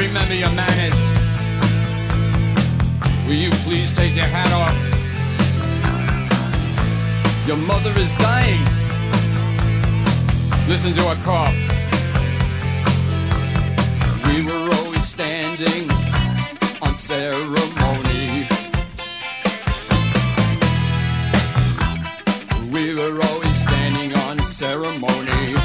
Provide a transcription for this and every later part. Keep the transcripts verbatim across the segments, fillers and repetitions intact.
Remember your manners. Will you please take your hat off? Your mother is dying. Listen to her cough. We were always standing on ceremony. We were always standing on ceremony.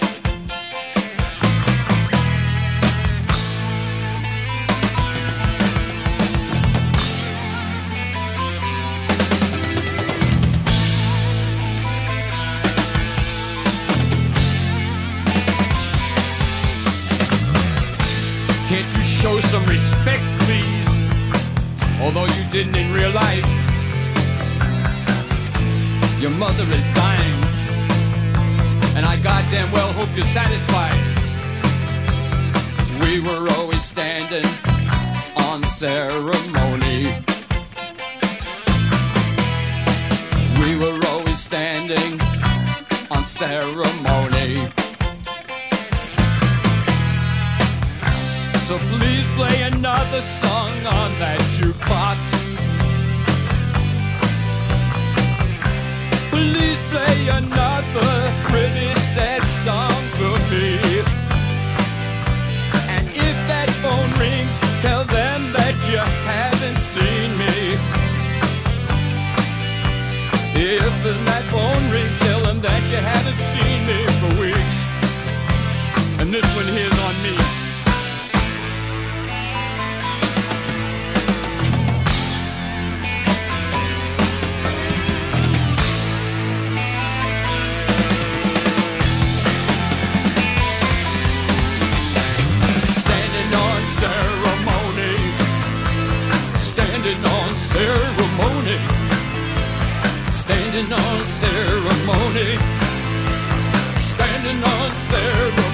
Can't you show some respect, please? Although you didn't in real life. Your mother is dying, and I goddamn well hope you're satisfied. We were always standing on ceremony. We were always standing on ceremony. So please play another song on that jukebox. Please play another pretty sad song for me. And if that phone rings, tell them that you haven't seen me. If that phone rings, tell them that you haven't seen me for weeks. And this one here's on me. Ceremony, standing on ceremony, standing on ceremony.